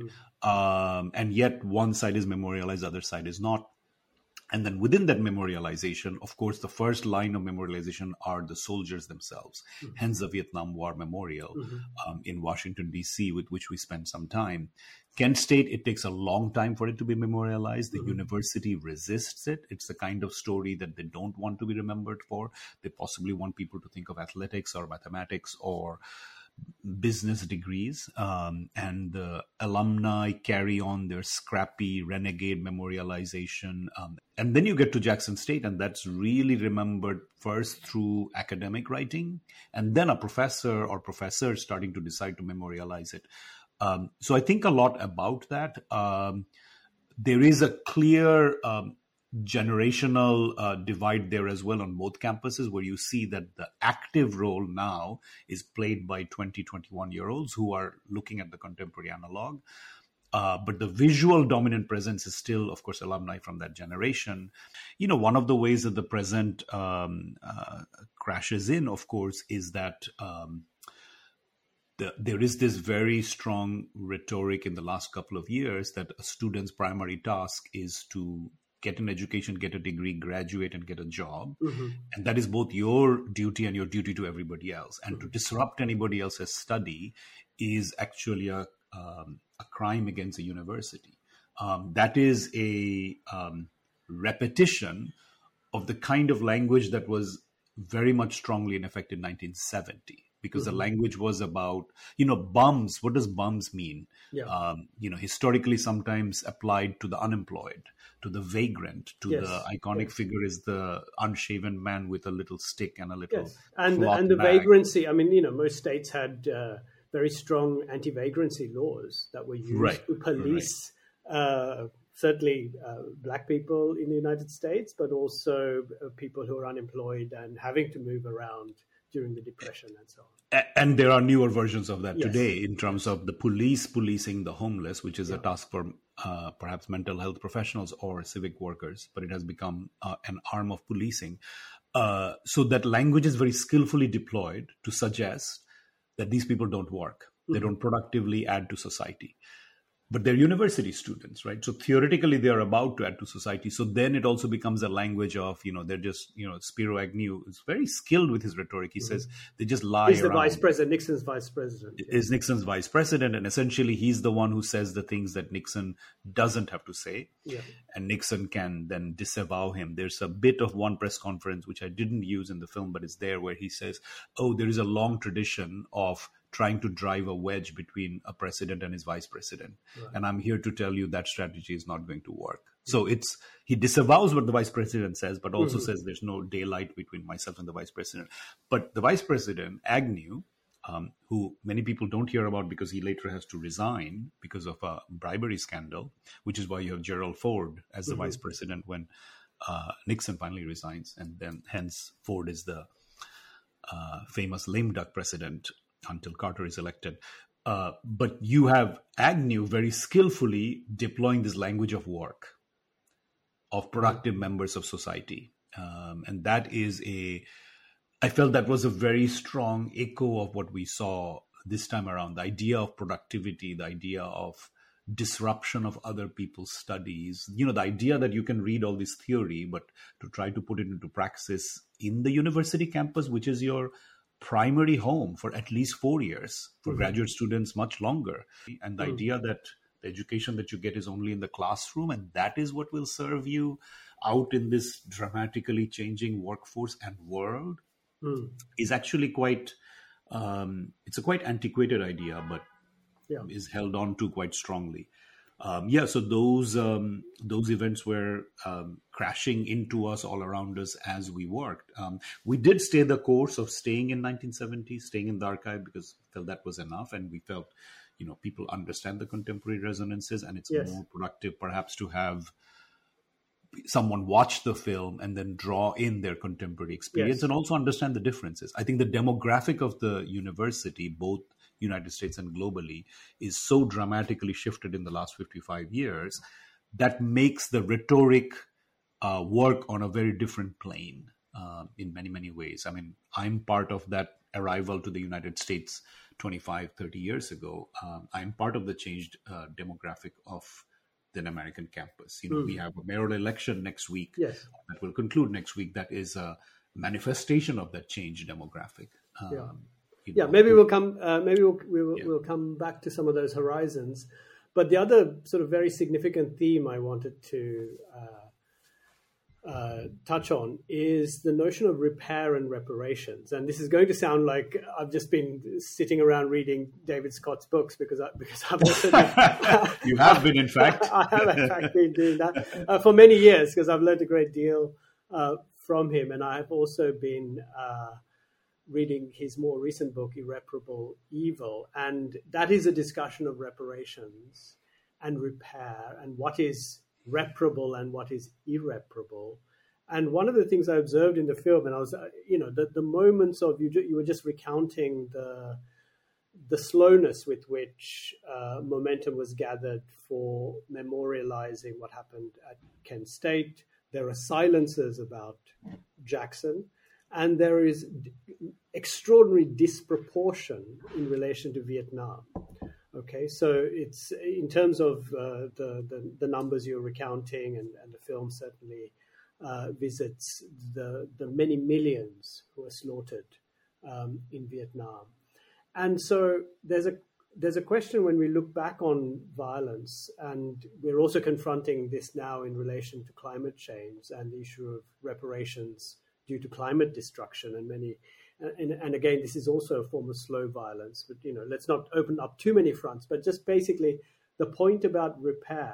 And yet one side is memorialized, the other side is not. And then within that memorialization, of course, the first line of memorialization are the soldiers themselves, hence the Vietnam War Memorial in Washington, D.C., with which we spent some time. Kent State, it takes a long time for it to be memorialized. The university resists it. It's the kind of story that they don't want to be remembered for. They possibly want people to think of athletics or mathematics or business degrees, and the alumni carry on their scrappy renegade memorialization. And then you get to Jackson State, and that's really remembered first through academic writing, and then a professor or professors starting to decide to memorialize it. So I think a lot about that. There is a clear generational divide there as well on both campuses, where you see that the active role now is played by 20, 21-year-olds who are looking at the contemporary analog. But the visual dominant presence is still, of course, alumni from that generation. One of the ways that the present crashes in, of course, is that there is this very strong rhetoric in the last couple of years that a student's primary task is to get an education, get a degree, graduate, and get a job. Mm-hmm. And that is both your duty and your duty to everybody else. And mm-hmm. to disrupt anybody else's study is actually a crime against a university. That is a repetition of the kind of language that was very much strongly in effect in 1970. Because mm-hmm. the language was about, bums. What does bums mean? Yeah. Historically sometimes applied to the unemployed, to the vagrant, to yes. the iconic figure is the unshaven man with a little stick and a little yes. And the bag. Vagrancy. I mean, most states had very strong anti-vagrancy laws that were used right. to police certainly black people in the United States, but also people who are unemployed and having to move around during the Depression and so on. And there are newer versions of that yes. today in terms of the police policing the homeless, which is a task for perhaps mental health professionals or civic workers, but it has become an arm of policing. So that language is very skillfully deployed to suggest that these people don't work. Mm-hmm. They don't productively add to society. But they're university students, right? So theoretically, they are about to add to society. So then it also becomes a language of, they're just, Spiro Agnew is very skilled with his rhetoric. He mm-hmm. says they just lie He's around. The vice president, Nixon's vice president. Is Nixon's vice president. And essentially, he's the one who says the things that Nixon doesn't have to say. Yeah. And Nixon can then disavow him. There's a bit of one press conference, which I didn't use in the film, but it's there, where he says, there is a long tradition of trying to drive a wedge between a president and his vice president. Right. And I'm here to tell you that strategy is not going to work. So he disavows what the vice president says, but also mm-hmm. says there's no daylight between myself and the vice president. But the vice president, Agnew, who many people don't hear about because he later has to resign because of a bribery scandal, which is why you have Gerald Ford as the mm-hmm. vice president when Nixon finally resigns. And then hence Ford is the famous lame duck president until Carter is elected. But you have Agnew very skillfully deploying this language of work, of productive members of society. And that is I felt that was a very strong echo of what we saw this time around. The idea of productivity, the idea of disruption of other people's studies, the idea that you can read all this theory, but to try to put it into praxis in the university campus, which is your primary home for at least 4 years, for mm-hmm. graduate students much longer. And the idea that the education that you get is only in the classroom, and that is what will serve you out in this dramatically changing workforce and world is actually quite, it's a quite antiquated idea, but is held on to quite strongly. So those events were crashing into us all around us as we worked. We did stay the course of staying in 1970, staying in the archive, because we felt that was enough. And we felt, people understand the contemporary resonances, and it's more productive perhaps to have someone watch the film and then draw in their contemporary experience and also understand the differences. I think the demographic of the university, both United States and globally, is so dramatically shifted in the last 55 years that makes the rhetoric work on a very different plane in many, many ways. I mean, I'm part of that arrival to the United States 25, 30 years ago. I'm part of the changed demographic of the American campus. We have a mayoral election next week that will conclude next week. That is a manifestation of that changed demographic. Maybe we'll come. We'll come back to some of those horizons. But the other sort of very significant theme I wanted to touch on is the notion of repair and reparations. And this is going to sound like I've just been sitting around reading David Scott's books because I've also been, you have been, in fact. I have in fact been doing that for many years because I've learned a great deal from him, and I have also been reading his more recent book, Irreparable Evil. And that is a discussion of reparations and repair and what is reparable and what is irreparable. And one of the things I observed in the film, and I was, the moments of you were just recounting the slowness with which momentum was gathered for memorializing what happened at Kent State. There are silences about Jackson, and there is extraordinary disproportion in relation to Vietnam. Okay, so it's in terms of the numbers you're recounting, and the film certainly visits the many millions who were slaughtered in Vietnam. And so there's a question when we look back on violence, and we're also confronting this now in relation to climate change and the issue of reparations due to climate destruction and again, this is also a form of slow violence, but let's not open up too many fronts, but just basically the point about repair.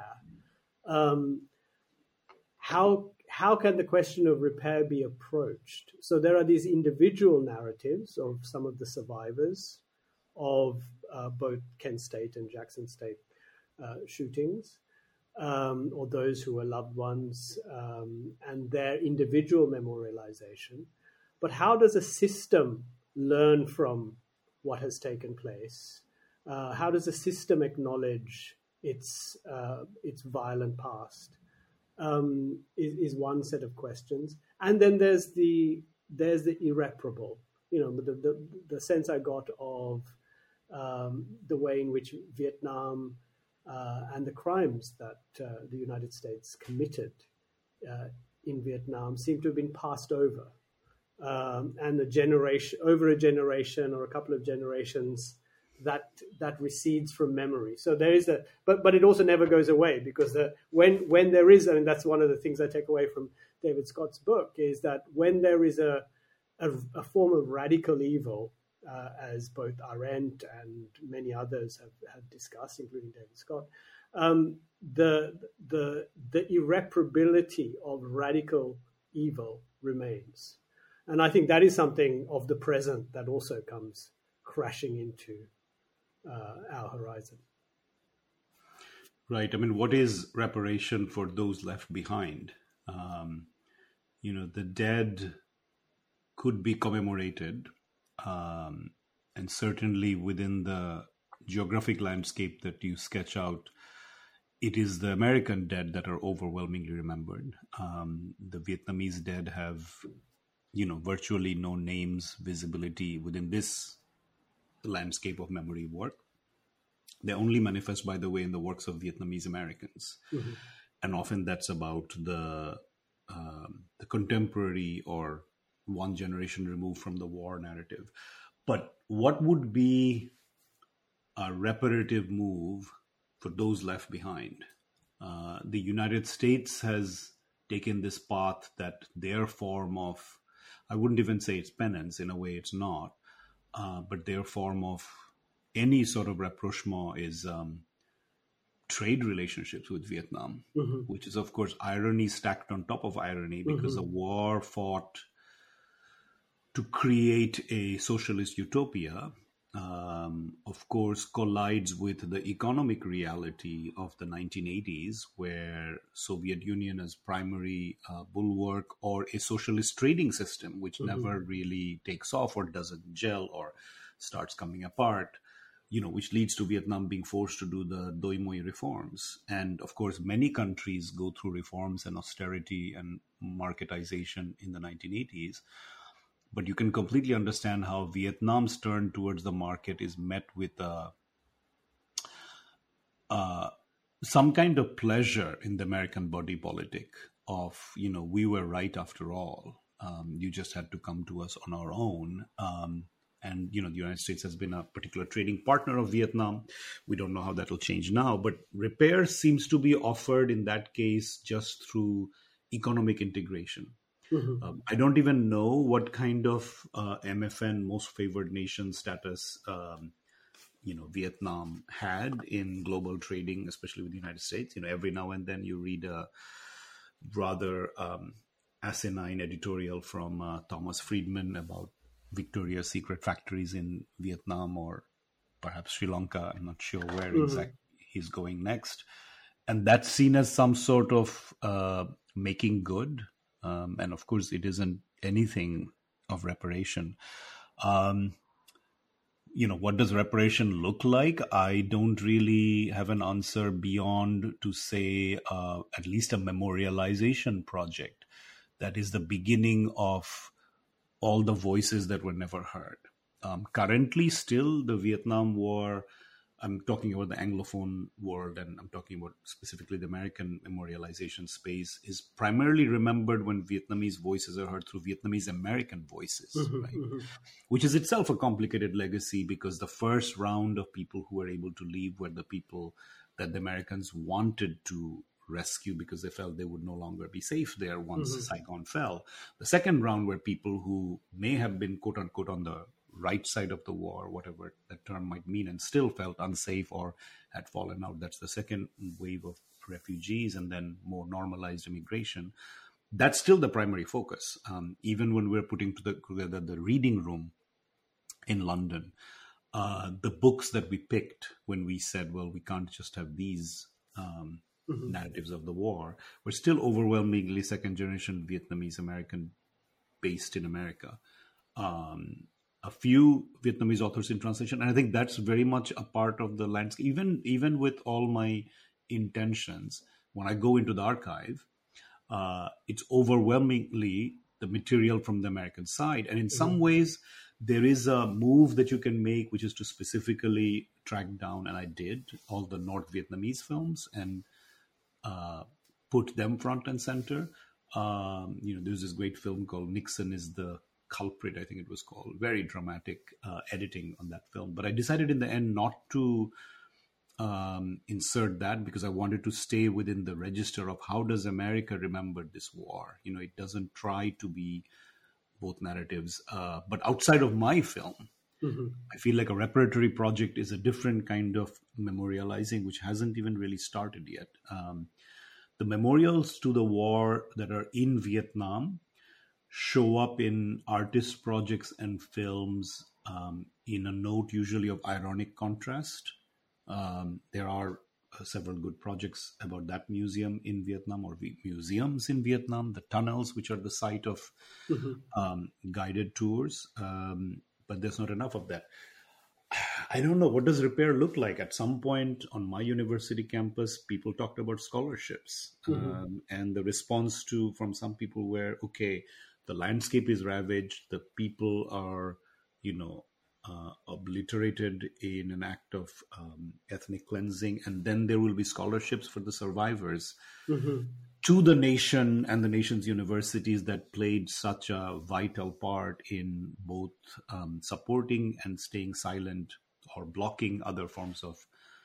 How can the question of repair be approached? So there are these individual narratives of some of the survivors of both Kent State and Jackson State shootings, or those who were loved ones, and their individual memorialization. But how does a system learn from what has taken place? How does a system acknowledge its violent past? Is one set of questions, and then there's the irreparable. The sense I got of the way in which Vietnam and the crimes that the United States committed in Vietnam seem to have been passed over. And over a generation or a couple of generations, that recedes from memory. So there is but it also never goes away, because when there is, and that's one of the things I take away from David Scott's book, is that when there is a form of radical evil, as both Arendt and many others have discussed, including David Scott, the irreparability of radical evil remains. And I think that is something of the present that also comes crashing into our horizon. Right. I mean, what is reparation for those left behind? The dead could be commemorated, and certainly within the geographic landscape that you sketch out, it is the American dead that are overwhelmingly remembered. The Vietnamese dead have virtually no names, visibility within this landscape of memory work. They only manifest, by the way, in the works of Vietnamese Americans. Mm-hmm. And often that's about the contemporary or one generation removed from the war narrative. But what would be a reparative move for those left behind? The United States has taken this path that their form of, I wouldn't even say it's penance, in a way it's not, but their form of any sort of rapprochement is trade relationships with Vietnam, mm-hmm. which is, of course, irony stacked on top of irony, because mm-hmm. the war fought to create a socialist utopia, of course, collides with the economic reality of the 1980s, where Soviet Union as primary bulwark, or a socialist trading system, which mm-hmm. never really takes off or doesn't gel or starts coming apart, which leads to Vietnam being forced to do the Doi Moi reforms. And of course, many countries go through reforms and austerity and marketization in the 1980s. But you can completely understand how Vietnam's turn towards the market is met with some kind of pleasure in the American body politic of, we were right after all. You just had to come to us on our own. And, the United States has been a particular trading partner of Vietnam. We don't know how that will change now. But repair seems to be offered in that case just through economic integration. Mm-hmm. I don't even know what kind of MFN, most favored nation status, Vietnam had in global trading, especially with the United States. Every now and then you read a rather asinine editorial from Thomas Friedman about Victoria's Secret factories in Vietnam or perhaps Sri Lanka. I'm not sure where mm-hmm. exactly he's going next. and that's seen as some sort of making good. And of course, it isn't anything of reparation. What does reparation look like? I don't really have an answer beyond to say at least a memorialization project that is the beginning of all the voices that were never heard. Currently, still, the Vietnam War, I'm talking about the Anglophone world, and I'm talking about specifically the American memorialization space, is primarily remembered when Vietnamese voices are heard through Vietnamese American voices, right? Which is itself a complicated legacy, because the first round of people who were able to leave were the people that the Americans wanted to rescue because they felt they would no longer be safe there once Saigon fell. The second round were people who may have been, quote unquote, on the right side of the war, whatever that term might mean, and still felt unsafe or had fallen out. That's the second wave of refugees, and then more normalized immigration. That's still the primary focus. Even when we're putting together the reading room in London, the books that we picked when we said, well, we can't just have these narratives of the war, were still overwhelmingly second generation Vietnamese American based in America. A few Vietnamese authors in translation. And I think that's very much a part of the landscape. Even with all my intentions, when I go into the archive, it's overwhelmingly the material from the American side. And in some ways, there is a move that you can make, which is to specifically track down, and I did, all the North Vietnamese films and put them front and center. There's this great film called Nixon is the Culprit, I think it was called. Very dramatic editing on that film. But I decided in the end not to insert that, because I wanted to stay within the register of how does America remember this war. It doesn't try to be both narratives. But outside of my film, I feel like a repertory project is a different kind of memorializing, which hasn't even really started yet. The memorials to the war that are in Vietnam show up in artist projects and films in a note usually of ironic contrast. There are several good projects about that museum in Vietnam, or museums in Vietnam, the tunnels, which are the site of guided tours. But there's not enough of that. I don't know. What does repair look like? At some point on my university campus, people talked about scholarships. And the response from some people were, okay, the landscape is ravaged. The people are, obliterated in an act of ethnic cleansing. And then there will be scholarships for the survivors to the nation and the nation's universities that played such a vital part in both supporting and staying silent or blocking other forms of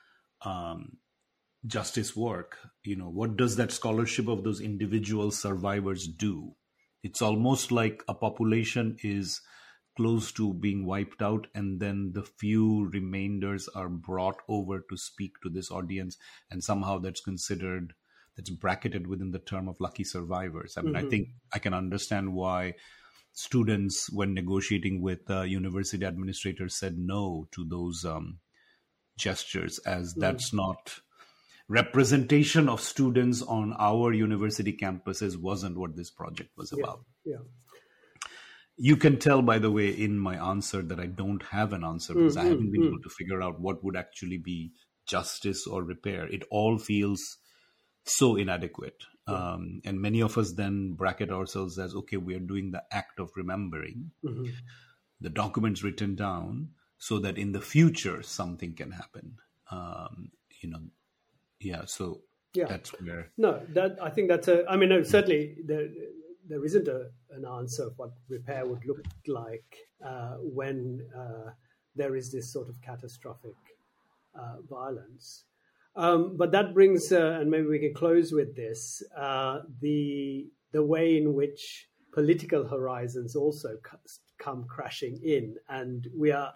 justice work. What does that scholarship of those individual survivors do? It's almost like a population is close to being wiped out, and then the few remainders are brought over to speak to this audience, and somehow that's bracketed within the term of lucky survivors. I mean, I think I can understand why students, when negotiating with university administrators, said no to those gestures, as that's not representation of students on our university campuses wasn't what this project was about. Yeah. You can tell, by the way, in my answer that I don't have an answer, because I haven't been able to figure out what would actually be justice or repair. It all feels so inadequate. And many of us then bracket ourselves as, okay, we are doing the act of remembering, the documents written down, so that in the future something can happen. That's where... No, I think that's certainly there isn't an answer of what repair would look like when there is this sort of catastrophic violence. But that brings, and maybe we can close with this, the way in which political horizons also come crashing in, and we are,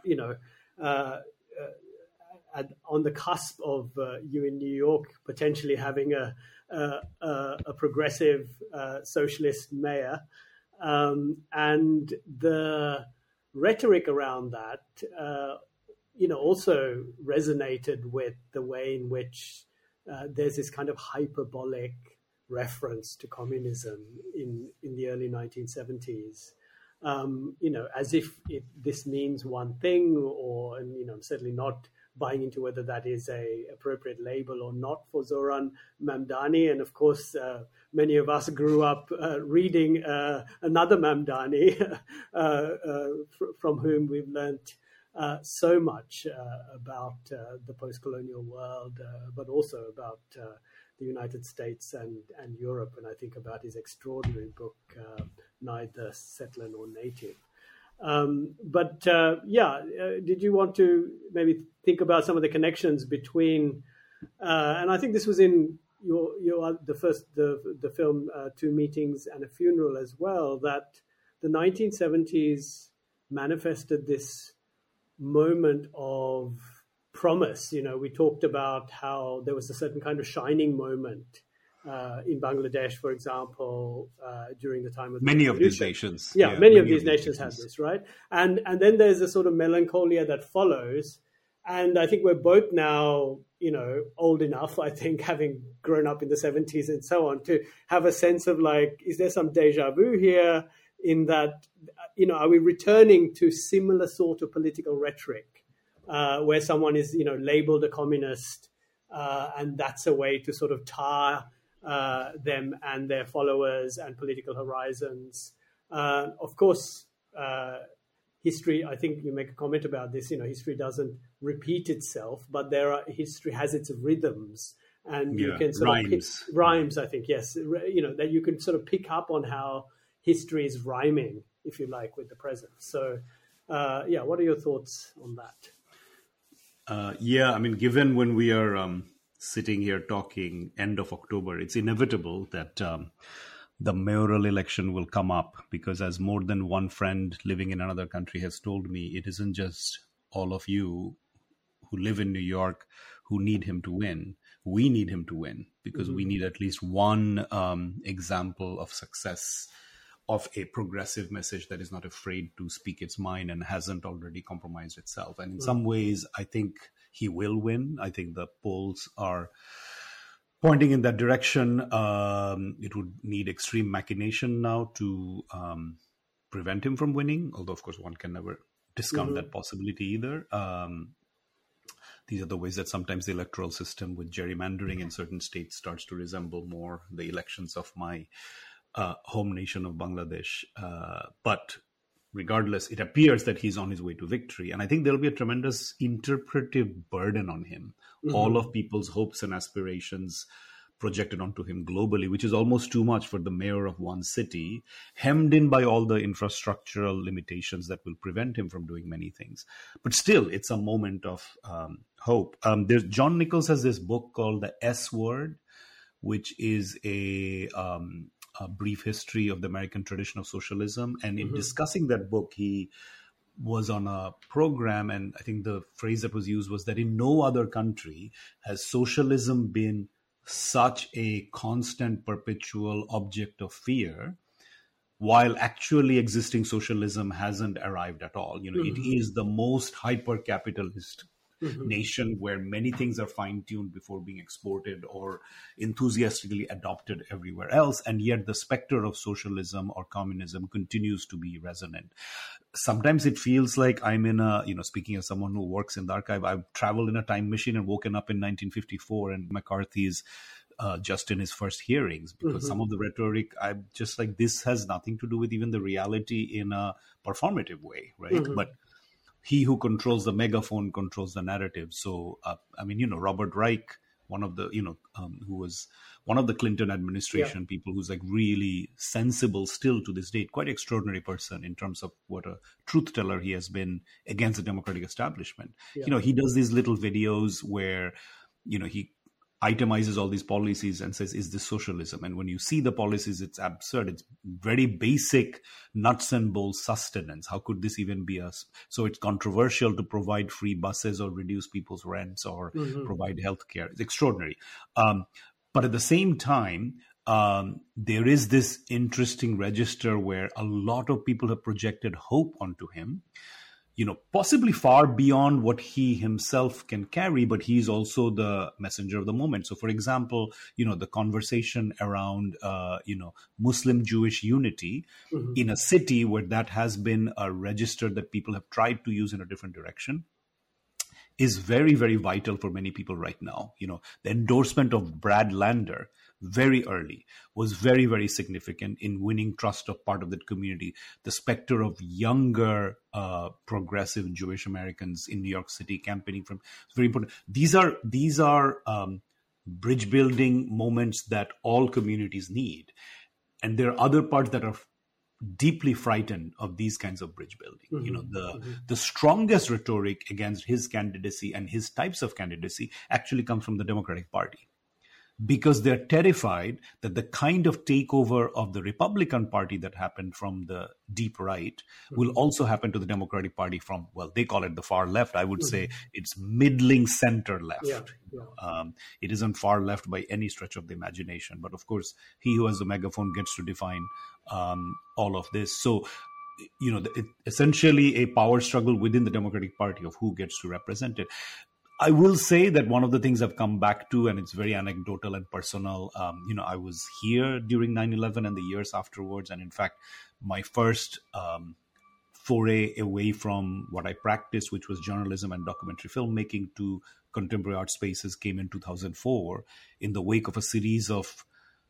on the cusp of you in New York potentially having a progressive socialist mayor, and the rhetoric around that, also resonated with the way in which there's this kind of hyperbolic reference to communism in the early 1970s. As if this means one thing, or, I'm certainly not buying into whether that is a appropriate label or not for Zoran Mamdani. And of course, many of us grew up reading another Mamdani from whom we've learnt so much about the post-colonial world, but also about the United States and Europe. And I think about his extraordinary book, Neither Settler Nor Native. Did you want to maybe think about some of the connections between, and I think this was in the film Two Meetings and a Funeral as well, that the 1970s manifested this moment of promise. We talked about how there was a certain kind of shining moment in Bangladesh, for example, during the time of many of these nations. Many of these nations had this, right? And then there's a sort of melancholia that follows. And I think we're both now, old enough, I think, having grown up in the 70s and so on, to have a sense of like, is there some deja vu here in that, are we returning to similar sort of political rhetoric where someone is, labeled a communist and that's a way to sort of tar them and their followers and political horizons. Of course, history, I think you make a comment about this, history doesn't repeat itself, but history has its rhythms, and you can sort of pick rhymes, I think, yes, that you can sort of pick up on how history is rhyming, if you like, with the present. So, what are your thoughts on that? Given when we are sitting here talking end of October, it's inevitable that the mayoral election will come up, because as more than one friend living in another country has told me, it isn't just all of you who live in New York who need him to win. We need him to win, because we need at least one example of success of a progressive message that is not afraid to speak its mind and hasn't already compromised itself. And in some ways, I think he will win. I think the polls are pointing in that direction. It would need extreme machination now to prevent him from winning, although, of course, one can never discount that possibility either. These are the ways that sometimes the electoral system with gerrymandering in certain states starts to resemble more the elections of my home nation of Bangladesh. But regardless, it appears that he's on his way to victory. And I think there'll be a tremendous interpretive burden on him. All of people's hopes and aspirations projected onto him globally, which is almost too much for the mayor of one city, hemmed in by all the infrastructural limitations that will prevent him from doing many things. But still, it's a moment of hope. John Nichols has this book called The S Word, which is a brief history of the American tradition of socialism. And in discussing that book, he was on a program, and I think the phrase that was used was that in no other country has socialism been such a constant, perpetual object of fear, while actually existing socialism hasn't arrived at all. It is the most hyper-capitalist nation where many things are fine-tuned before being exported or enthusiastically adopted everywhere else, and yet the specter of socialism or communism continues to be resonant. Sometimes it feels like I'm in a, speaking as someone who works in the archive, I've traveled in a time machine and woken up in 1954 and McCarthy's just in his first hearings, because some of the rhetoric, I'm just like, this has nothing to do with even the reality in a performative way, right? But he who controls the megaphone controls the narrative. So, Robert Reich, one of the, who was one of the Clinton administration people who's like really sensible still to this date, quite extraordinary person in terms of what a truth teller he has been against the democratic establishment. He does these little videos where, he itemizes all these policies and says, is this socialism? And when you see the policies, it's absurd. It's very basic nuts and bolts sustenance. How could this even be us? So it's controversial to provide free buses or reduce people's rents or provide healthcare. It's extraordinary. But at the same time, there is this interesting register where a lot of people have projected hope onto him. possibly far beyond what he himself can carry, but he's also the messenger of the moment. So, for example, the conversation around, Muslim-Jewish unity in a city where that has been a register that people have tried to use in a different direction is very, very vital for many people right now. The endorsement of Brad Lander very early was very, very significant in winning trust of part of that community. The specter of younger progressive Jewish Americans in New York City campaigning from is very important. These are bridge building moments that all communities need, and there are other parts that are deeply frightened of these kinds of bridge building. The strongest rhetoric against his candidacy and his types of candidacy actually comes from the Democratic Party, because they're terrified that the kind of takeover of the Republican Party that happened from the deep right will also happen to the Democratic Party from, well, they call it the far left. I would say it's middling center left. It isn't far left by any stretch of the imagination. But of course, he who has the megaphone gets to define all of this. So, essentially a power struggle within the Democratic Party of who gets to represent it. I will say that one of the things I've come back to, and it's very anecdotal and personal, I was here during 9/11 and the years afterwards. And in fact, my first foray away from what I practiced, which was journalism and documentary filmmaking, to contemporary art spaces came in 2004 in the wake of a series of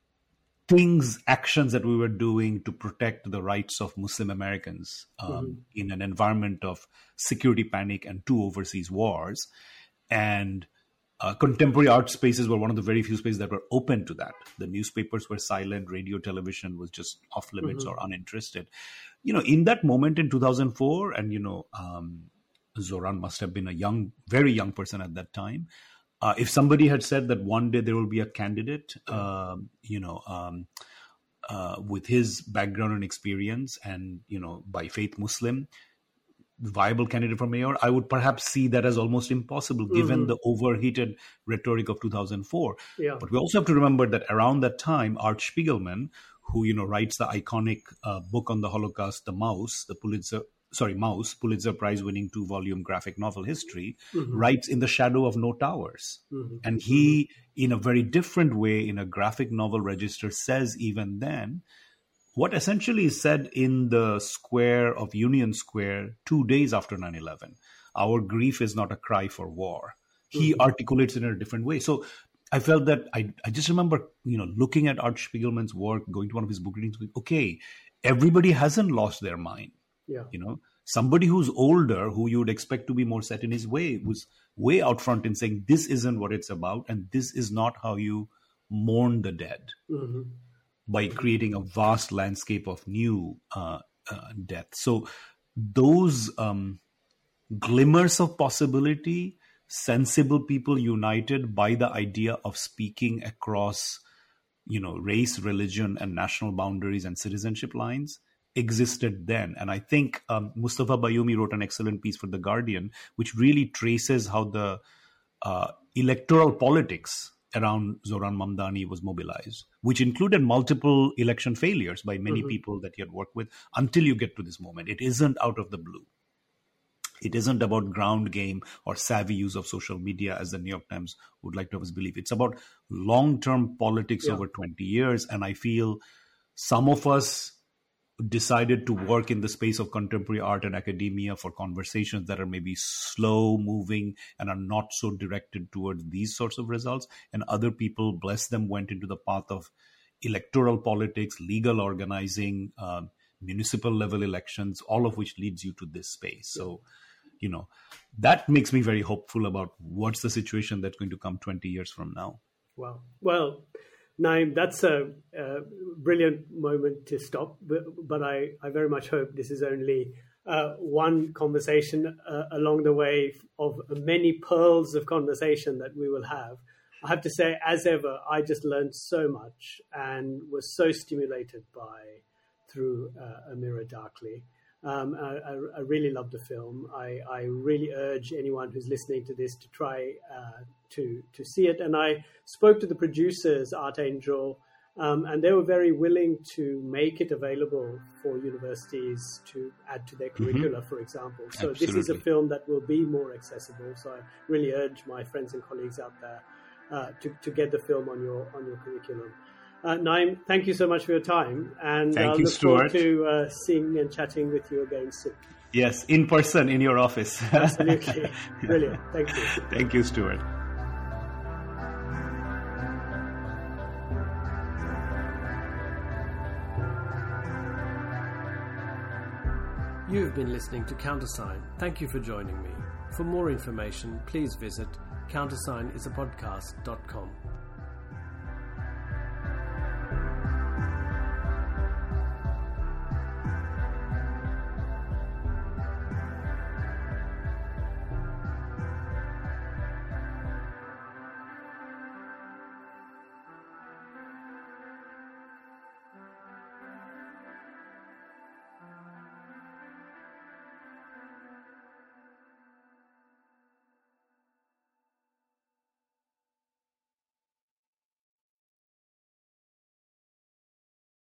actions that we were doing to protect the rights of Muslim Americans in an environment of security panic and 2 overseas wars. And contemporary art spaces were one of the very few spaces that were open to that. The newspapers were silent, radio, television was just off limits or uninterested. In that moment in 2004, and, Zoran must have been a very young person at that time. If somebody had said that one day there will be a candidate, with his background and experience and, by faith Muslim, viable candidate for mayor, I would perhaps see that as almost impossible given the overheated rhetoric of 2004. But we also have to remember that around that time, Art Spiegelman, who, writes the iconic book on the Holocaust, The Mouse, Mouse, Pulitzer Prize winning 2-volume graphic novel history, writes In the Shadow of No Towers. And he, in a very different way, in a graphic novel register, says even then, what essentially is said in the square of Union Square 2 days after 9/11. Our grief is not a cry for war. He articulates it in a different way. So I felt that I just remember, looking at Art Spiegelman's work, going to one of his book readings, okay, everybody hasn't lost their mind. Somebody who's older, who you would expect to be more set in his way, was way out front in saying, this isn't what it's about. And this is not how you mourn the dead. By creating a vast landscape of new death. So those glimmers of possibility, sensible people united by the idea of speaking across, race, religion, and national boundaries and citizenship lines existed then. And I think Mustafa Bayoumi wrote an excellent piece for The Guardian, which really traces how the electoral politics around Zoran Mamdani was mobilized, which included multiple election failures by many people that he had worked with until you get to this moment. It isn't out of the blue. It isn't about ground game or savvy use of social media, as the New York Times would like to have us believe. It's about long-term politics over 20 years. And I feel some of us decided to work in the space of contemporary art and academia for conversations that are maybe slow moving and are not so directed towards these sorts of results. And other people, bless them, went into the path of electoral politics, legal organizing, municipal level elections, all of which leads you to this space. So, that makes me very hopeful about what's the situation that's going to come 20 years from now. Wow. Well, Naeem, that's a brilliant moment to stop, but I very much hope this is only one conversation along the way of many pearls of conversation that we will have. I have to say, as ever, I just learned so much and was so stimulated through A Mirror Darkly. I really love the film. I really urge anyone who's listening to this to try to see it. And I spoke to the producers, Art Angel, And they were very willing to make it available for universities to add to their curricula, for example. So Absolutely. This is a film that will be more accessible. So I really urge my friends and colleagues out there to get the film on your curriculum. Naeem, thank you so much for your time, and I look forward to seeing and chatting with you again soon. Yes, in person in your office. Absolutely. Brilliant. Thank you. Thank you, Stuart. You've been listening to Countersign. Thank you for joining me. For more information, please visit countersignisapodcast.com.